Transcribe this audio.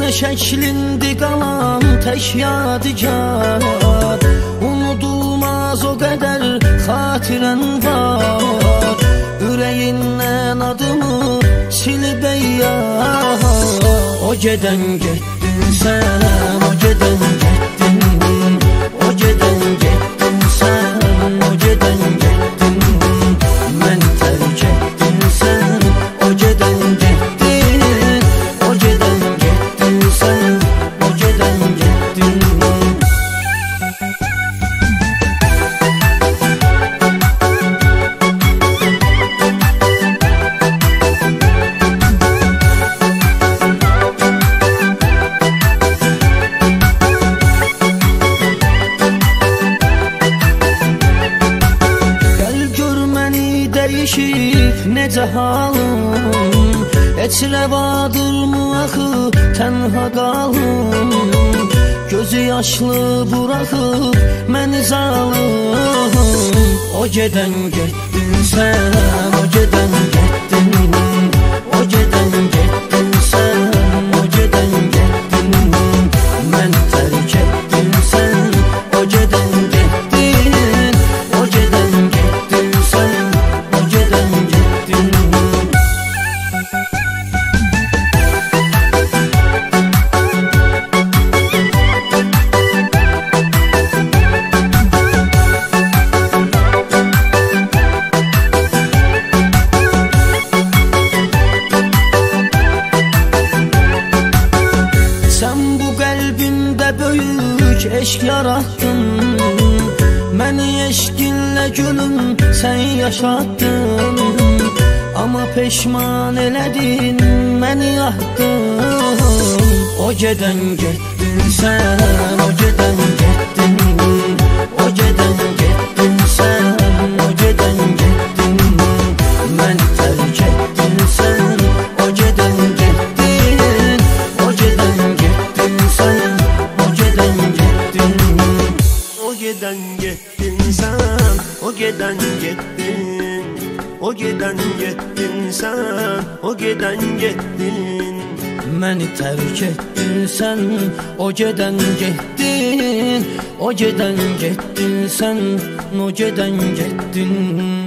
şəklindi qalan tək yadigar. Unudulmaz o qədər xatirən var, ürəyindən adımı silib eyyar. O gedən getdin sən, o gedən getdin, o gedən getdin sən, o gedən getdin, məni tərk etdin sən, o gedən getdin, o gedən getdin sən, o gedən getdin. Dəyişib necə halım, heç rəvadırmı axı tənha qalım. Gözü yaşlı buraxıb məni zalım. O gedən getdin sən, o gedən getdin, o gedən getdin sən, o gedən getdin, məni tərk etdin sən, o gedən getdin, o gedən getdin sən, o gedən getdin. Sən bu qəlbimdə böyük eşq yarattın, məni eşqinlə gülüm sən yaşatdın. Amma peşman elədin, məni yaktın. O gedən getdin sən, o gedən getdin, o gedən getdin sən, o gedən getdin, məni tərk etdin sən, o gedən getdin, o gedən getdin sən, o gedən getdin. O gedən getdin sən, o gedən getdin, o gedən getdin sən, o gedən getdin. Məni tərk etdin sən, o gedən getdin, o gedən getdin sən, o gedən getdin.